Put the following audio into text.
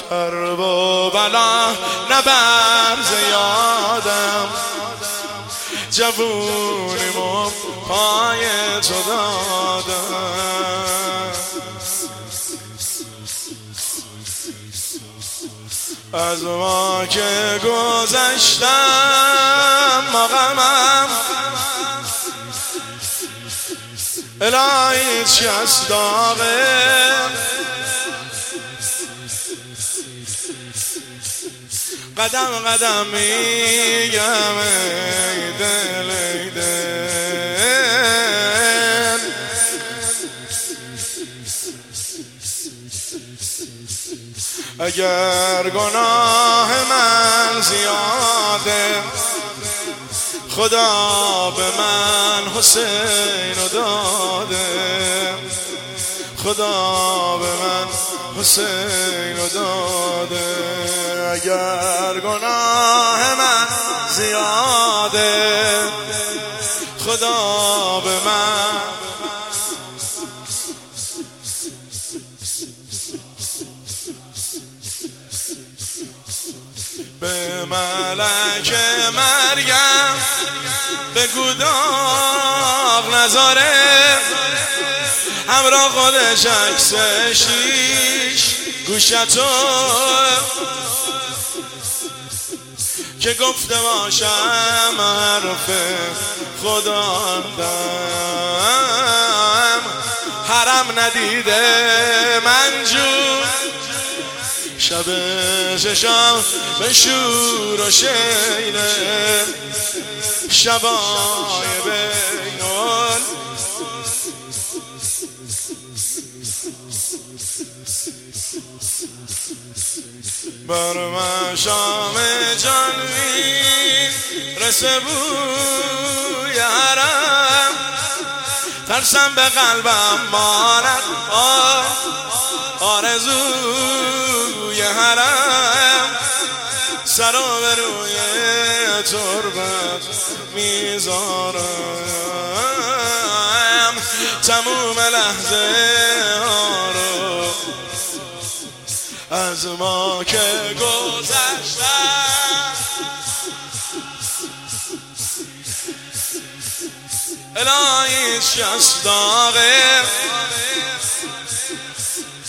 کرب و بلا نبر زیادم، جوونیمو پای تو دادم. از ما که گذشتم مقامم، الهی چی از داغه، قدم قدم میگم ای دل ای دل. اگر گناه من زیاده، خدا به من حسین داده، خدا به من حسین داده. اگر گناه من زیاده، خدا به من به ملک مرگم بگو داغ نذاره، همراه خودش عکس شیش گوشتو که گفته باشم حرف خدا دم. حرم ندیده منجور شب ششم به شور و شینه، شبای بینال بر مشام جان رسه بوی حرم، ترسم به قلبم ماند آرزوی حرم. سر و به روی تربت میذارم، تموم لحظه ها رو از ما که گذشتم. الهی شست داغه،